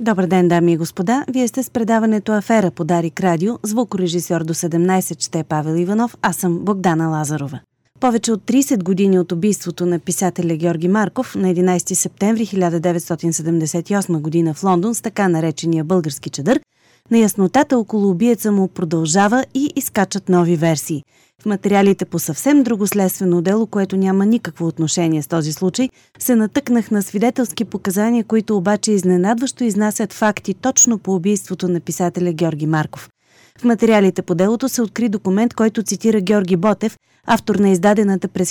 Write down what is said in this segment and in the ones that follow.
Добър ден, дами и господа. Вие сте с предаването Афера по Дарик Радио. Звукорежисьор до 17 ще е Павел Иванов, аз съм Богдана Лазарова. Повече от 30 години от убийството на писателя Георги Марков на 11 септември 1978 година в Лондон с така наречения български чадър, неяснотата около убиеца му продължава и изкачат нови версии. В материалите по съвсем друго следствено дело, което няма никакво отношение с този случай, се натъкнах на свидетелски показания, които обаче изненадващо изнасят факти точно по убийството на писателя Георги Марков. В материалите по делото се откри документ, който цитира Георги Ботев, автор на издадената през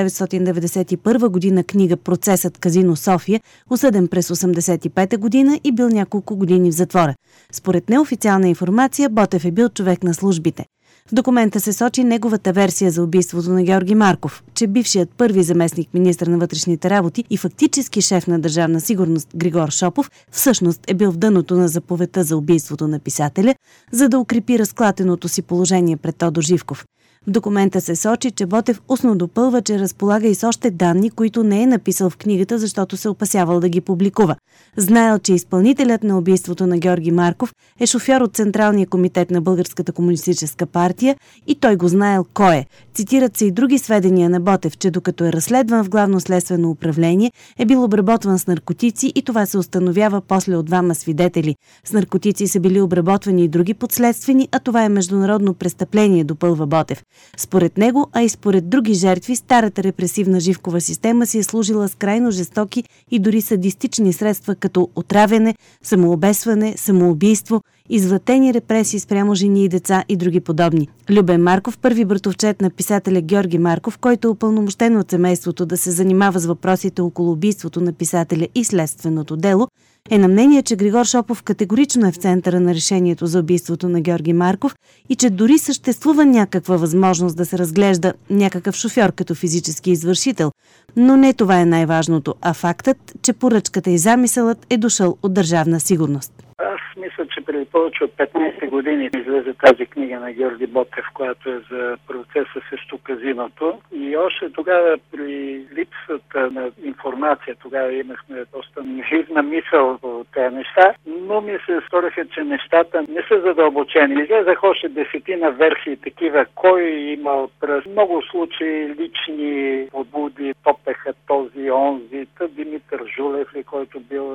1991 година книга «Процесът Казино София», осъден през 1985 година и бил няколко години в затвора. Според неофициална информация, Ботев е бил човек на службите. В документа се сочи неговата версия за убийството на Георги Марков, че бившият първи заместник министър на вътрешните работи и фактически шеф на Държавна сигурност Григор Шопов всъщност е бил в дъното на заповедта за убийството на писателя, за да укрепи разклатеното си положение пред Тодор Живков. В документа се сочи, че Ботев устно допълва, че разполага и с още данни, които не е написал в книгата, защото се опасявал да ги публикува. Знаел, че изпълнителят на убийството на Георги Марков е шофьор от Централния комитет на Българската комунистическа партия и той го знаел кой е. Цитират се и други сведения на Ботев, че докато е разследван в Главно следствено управление, е бил обработван с наркотици и това се установява после от двама свидетели. С наркотици са били обработвани и други подследствени, а това е международно престъпление, допълва Ботев. Според него, а и според други жертви, старата репресивна Живкова система си е служила с крайно жестоки и дори садистични средства като отравяне, самообесване, самоубийство, извратени репресии спрямо жени и деца и други подобни. Любен Марков, първи братовчет на писателя Георги Марков, който е упълномощен от семейството да се занимава с въпросите около убийството на писателя и следственото дело, е на мнение, че Григор Шопов категорично е в центъра на решението за убийството на Георги Марков и че дори съществува някаква възможност да се разглежда някакъв шофьор като физически извършител. Но не това е най-важното, а фактът, че поръчката и замисълът е дошъл от Държавна сигурност. Аз мисля, че преди повече от 15 години излезе тази книга на Георги Ботев, която е за процеса срещу казиното. И още тогава при липсата на информация, тогава имахме доста наивна мисъл по тези неща, но ми се сториха, че нещата не са задълбочени. Излезах още десетина версии такива, кой имал през много случаи лични подбуди, топеха този, онзи, Димитър Жулев, който бил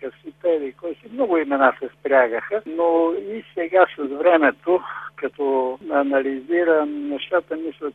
еди кой си, много имена се спрягаха, но и сега с времето, като анализирам нещата, мисля,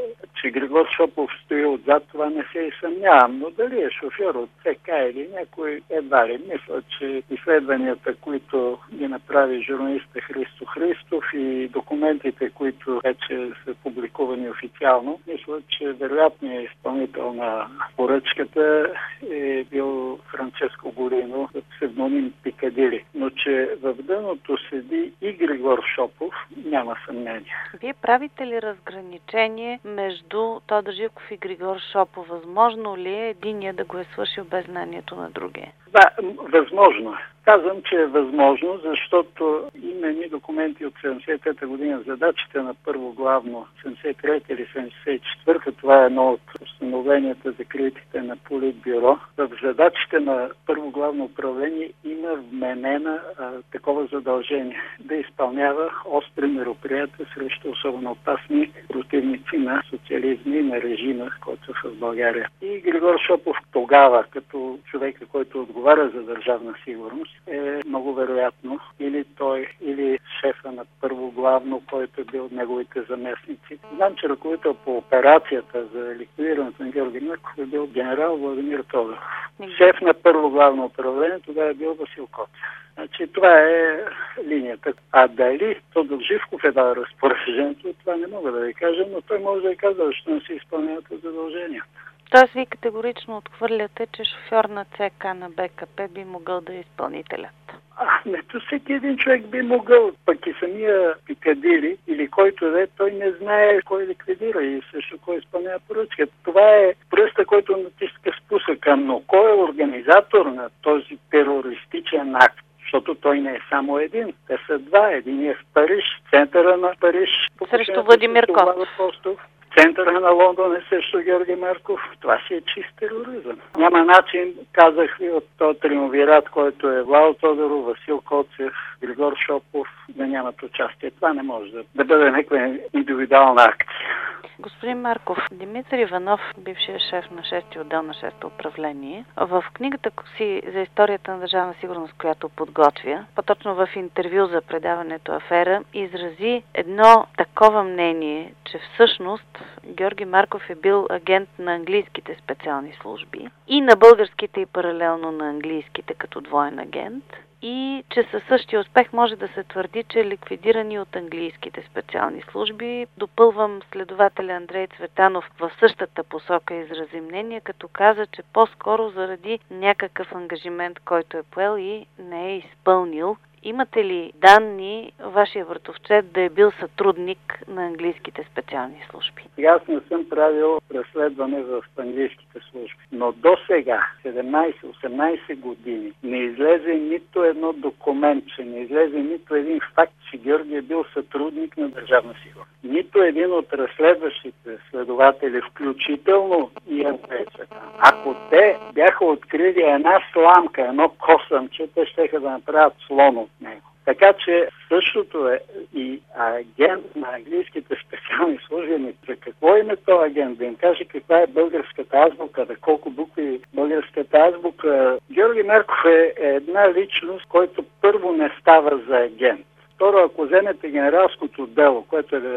че Григор Шопов стои отзад, това не се и съмнявам, но дали е шофьор от ЦК или някой едва ли. Мисля, че изследванията, които ги направи журналистът Христо Христов и документите, които вече са публикувани официално, мисля, че вероятният изпълнител на поръчката е бил Франческо Горино, псевдоним Пикадили. Но че в дъното седи и Григор Шопов, няма съмнение. Вие правите ли разграничение между Тодор Живков и Григор Шопов? Възможно ли е единия да го е свършил без знанието на другия? Да, възможно е. Казвам, че е възможно, защото има едни документи от 73-та година, задачите на първо главно, 73-та или 74-та, това е едно от установленията за критиките на Политбюро. В задачите на първо главно управление има вменена такова задължение да изпълнява остри мероприятия срещу особено опасни противници на социализма и на режима, който е в България. И Григор Шопов тогава, като човека, който отговаря за държавна сигурност, е много вероятно или той, или шефа на първо главно, който е бил от неговите заместници. Знам, че ръководител по операцията за ликвидирането на Георги Марков е бил генерал Владимир Тодоров. Шеф на първо главно управление тогава е бил Васил Коцев. Значи това е линията. А дали Тодор Живков е дал разпоръжението, това не мога да ви кажа, но той може да казва, защото не се изпълняват задълженията. Тоест ви категорично отхвърляте, че шофьор на ЦК на БКП би могъл да е изпълнителят? То всеки един човек би могъл, пък и самия Пикадили или който да е, той не знае кой ликвидира и също кой изпълнява поръчката. Това е пръста, който натиска спусъка, но кой е организатор на този терористичен акт? Защото той не е само един. Те са два. Един е в Париж, центъра на Париж. Срещу Владимир Костов. Центъра на Лондон е също Георги Марков. Това си е чист тероризъм. Няма начин, казах ви, от този триумвират, който е Владо Тодоров, Васил Коцев, Григор Шопов, да нямат участие. Това не може да бъде някаква индивидуална акция. Господин Марков, Димитър Иванов, бившия шеф на 6-ти отдел на 6-то управление, в книгата си за историята на държавна сигурност, която подготвя, по-точно в интервю за предаването Афера, изрази едно такова мнение, че всъщност Георги Марков е бил агент на английските специални служби и на българските и паралелно на английските като двоен агент, и че със същия успех може да се твърди, че е ликвидирани от английските специални служби. Допълвам следователя Андрей Цветанов в същата посока изрази мнение, като каза, че по-скоро заради някакъв ангажимент, който е поел и не е изпълнил. Имате ли данни вашия вратовчет да е бил сътрудник на английските специални служби? Аз не съм правил разследване в английските служби, но до сега, 17-18 години, не излезе нито едно документче, не излезе нито един факт, че Георги е бил сътрудник на Държавна сигурност. Нито един от разследващите следователи, включително и Андрей Цветанов. Ако те бяха открили една сламка, едно косъмче, те щеха да направят слон от него. Така че същото е и агент на английските специални служби. За какво име този агент? Да им каже каква е българската азбука, да колко букви българската азбука. Георги Марков е една личност, който първо не става за агент. Второ, ако вземете генералското дело, което е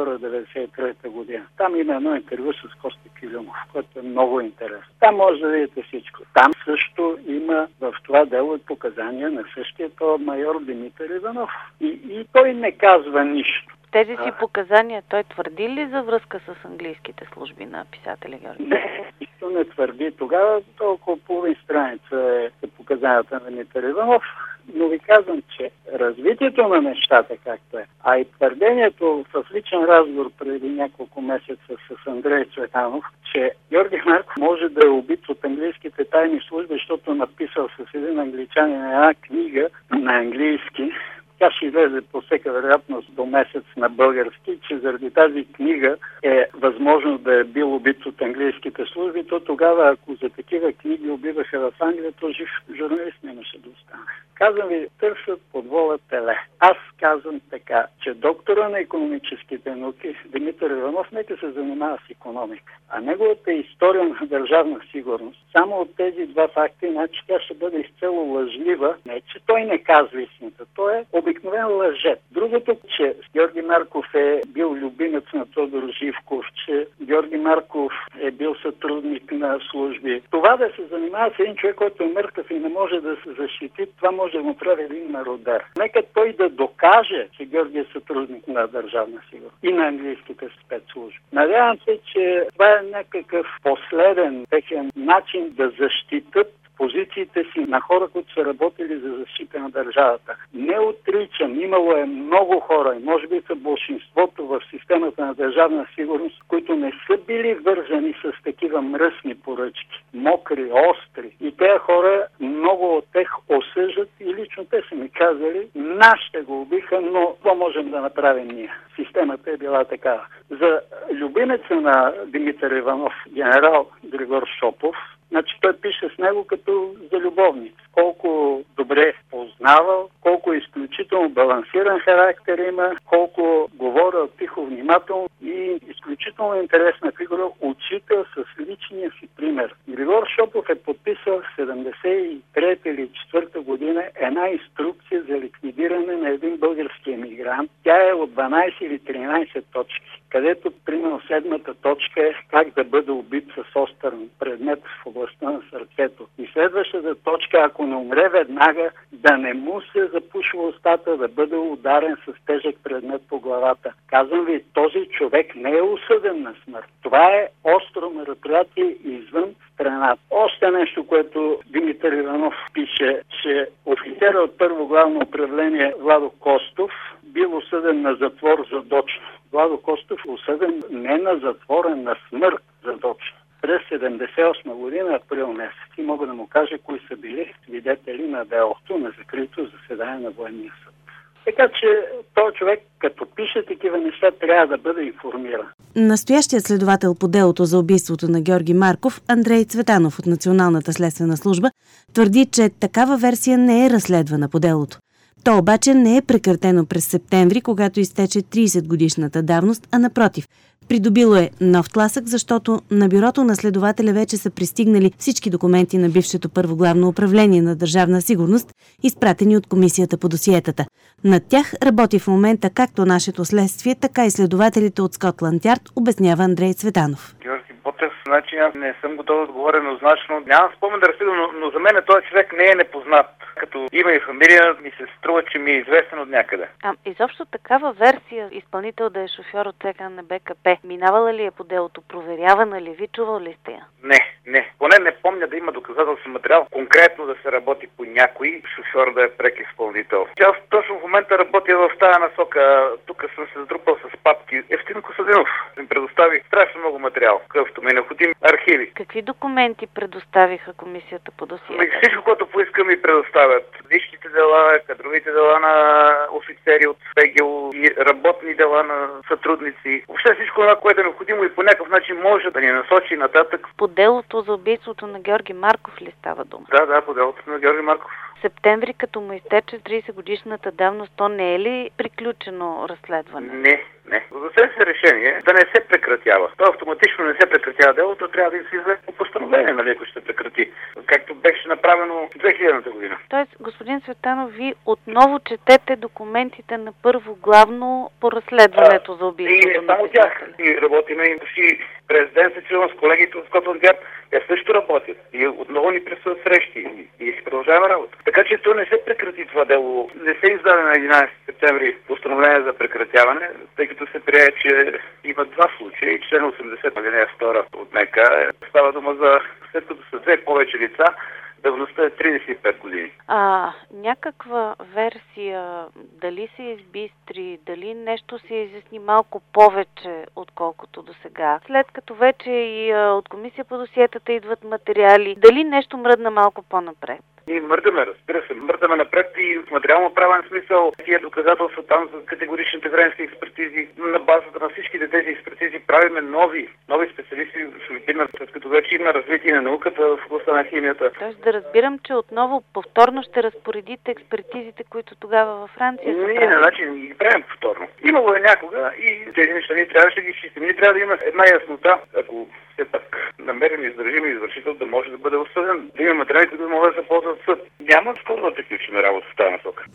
92-93 година, там има едно интервю с Кости Килюмов, което е много интересно. Там може да видите всичко. Там също има в това дело и показания на същия този майор Димитър Иванов. И той не казва нищо. Тези си показания той твърди ли за връзка с английските служби на писателя Георги? Не, нищо не твърди. Тогава толкова половин страница е показанията на Димитър Иванов. Но ви казвам, че развитието на нещата както е, а и твърдението в личен разговор преди няколко месеца с Андрей Цветанов, че Георги Марков може да е убит от английските тайни служби, защото написал с един англичанин една книга на английски. Тя ще излезе по всяка вероятност до месец на български, че заради тази книга е възможно да е бил убит от английските служби, то тогава, ако за такива книги убиваха в Англия, то жив журналист нямаше да остане. Казвам ви, търсят под вола теле. Аз казвам така, че доктора на икономическите науки Димитър Иванов нека се занимава с икономика. А неговата история на държавна сигурност, само от тези два факта, иначе тя ще бъде изцяло лъжлива. Не, че той не казва истината, той е обикновен лъжец. Другото, че Георги Марков е бил любимец на Тодор Живков, че Георги Марков е бил сътрудник на служби. Това да се занимава с един човек, който е мъртъв и не може да се защити, това може да му прави един мародер. Нека той да докаже, че Георги е сътрудник на Държавна сигурност и на английските спецслужби. Надявам се, че това е някакъв последен техен начин да защитат позициите си на хора, които са работили за защита на държавата. Не отричам, имало е много хора, и може би са большинството в системата на държавна сигурност, които не са били вържени с такива мръсни поръчки, мокри, остри. И тези хора, много от тях осъждат и лично те са ми казали, нашите го убиха, но това можем да направим ние. Системата е била такава. За любимеца на Димитър Иванов, генерал Григор Шопов, значи той пише с него като за любовник. Колко добре познавал, колко изключително балансиран характер има, колко говорил тихо, внимателно и изключително интересна фигура, учител с личния си пример. Григор Шопов е подписал в 73 или 4 година една инструкция за ликвидиране на един български емигрант. Тя е от 12 или 13 точки, където примерно 7-та точка е как да бъде убит с остър предмет в областта на сърцето. И следващата точка, ако не умре веднага, да не му се запушва устата, да бъде ударен с тежък предмет по главата. Казвам ви, този човек не е осъден на смърт. Това е остро мероприятие извън страната. Още нещо, което Димитър Иванов пише, че офицера от първо главно управление Владо Костов бил осъден на затвор задочно. Владо Костов е осъден не на затвор, а на смърт задочно. През 1978 година, април месец. И мога да му кажа кои са били свидетели на делото на закрито заседание на военния съд. Така че този човек, като пише такива неща, трябва да бъде информиран. Настоящият следовател по делото за убийството на Георги Марков, Андрей Цветанов от Националната следствена служба, твърди, че такава версия не е разследвана по делото. То обаче не е прекратено през септември, когато изтече 30-годишната давност, а напротив, придобило е нов тласък, защото на бюрото на следователя вече са пристигнали всички документи на бившето първо главно управление на Държавна сигурност, изпратени от комисията по досиетата. Над тях работи в момента както нашето следствие, така и следователите от Скотланд Ярд, обяснява Андрей Цветанов. Георги Ботев, значи аз не съм готов да отговоря еднозначно. Нямам спомен да разследвам, но за мен този човек не е непознат. Като има и фамилия, ми се струва, че ми е известен от някъде. Изобщо такава версия, изпълнител да е шофьор от ЦК на БКП, минавала ли е по делото, проверявана ли ви, чувал ли сте я? Не. Поне не помня да има доказателствен материал, конкретно да се работи по някой шофьор да е прек изпълнител. Аз точно в момента работя в тази насока. Тук съм се задрупал с папки. Евтин Костадинов ми предостави страшно много материал, какъвто ми е необходим, архиви. Какви документи предоставиха комисията по досиета? Всичко, което поискам, ми предоставят. Личните дела, кадровите дела на офицери от ФГУ и работни дела на сътрудници. Въобще всичко това, което е необходимо и по някакъв начин може да ни насочи нататък. По делото за убийството на Георги Марков ли става дума? Да, по делото на Георги Марков. Септември, като му изтече 30-годишната давност, то не е ли приключено разследване? Не. Взе се решение да не се прекратява. То автоматично не се прекратява делото, трябва да се излезе по постановление, нали, ако ще прекрати. Както беше направено в 2000-та година. Тоест, господин Цветанов, ви отново четете документите на първо главно по разследването за убийството. И не само тях. И работиме и през ден се чувам с колегите от Скотланд Ярд. Те също работят. И отново ни предстоят срещи. И си продължаваме работа. Така че то не се прекрати това дело. Не се издаде на 11 септември постановление за прекратяване, тъй като се прие, че има два случая и член 80 алинея 2 от НК. Става дума за след като са две повече лица, давността е 35 години. Някаква версия, дали се избистри, дали нещо се изясни малко повече, отколкото до сега, след като вече и от комисия по досиетата идват материали, дали нещо мръдна малко по-напред? И мърдаме, разбира се, мърдаме напред и в материално-правен смисъл тия доказателства там за категоричните временски експертизи. На базата на всичките тези експертизи правиме нови специалисти в Филипина, след като вече има развитие на науката в областта на химията. Тоест да разбирам, че отново повторно ще разпоредите експертизите, които тогава във Франция са правили? Не, значи не ги правим повторно. Имало е някога и тези неща ние трябваше да ги изчистим. Ние трябва да има една яснота, ако все пак намерим и издържим извършител да може да бъде осъден, да има материали, които могат да се ползват в съд. Няма скоро да приключим работа в тази насока.